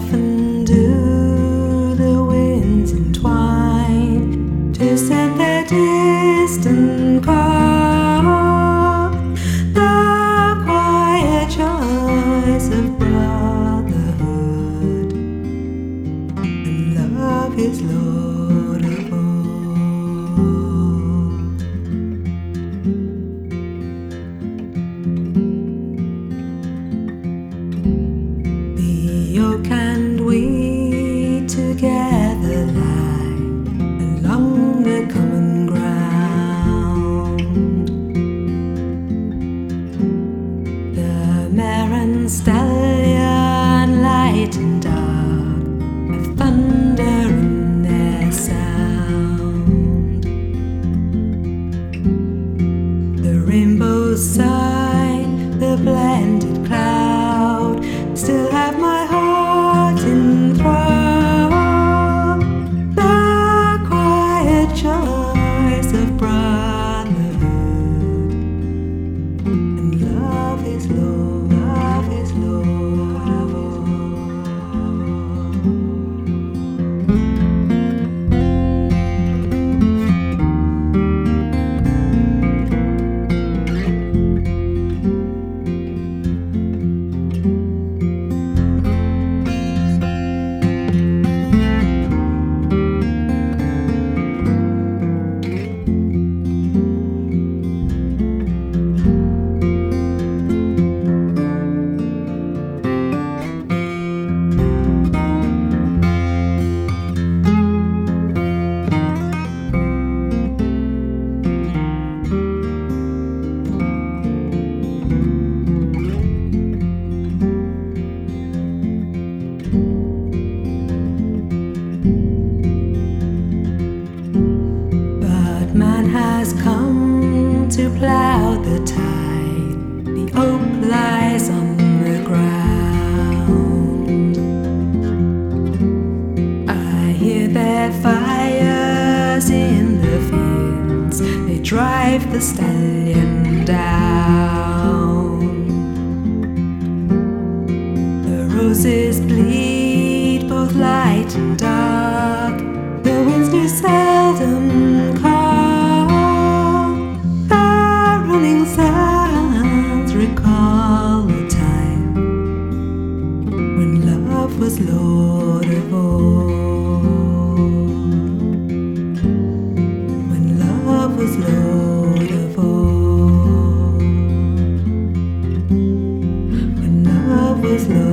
often do the winds entwine to send their distant call, the quiet joys of brotherhood, and love is Lord of all. The oak and we together lie along the common ground. The mare and stallion, light and dark, have thunder in their sound. The rainbow's sign, the blended cloud, still have my heart enthralled. The quiet joys of brotherhood, and love is Lord, love is Lord of all. Man has come to plough the tide, the oak lies on the ground. I hear their fires in the fields, they drive the stallion down. The roses bleed both light and dark, the winds do seldom come. Sounds recall a time when love was Lord of all. When love was Lord of all. When love was Lord.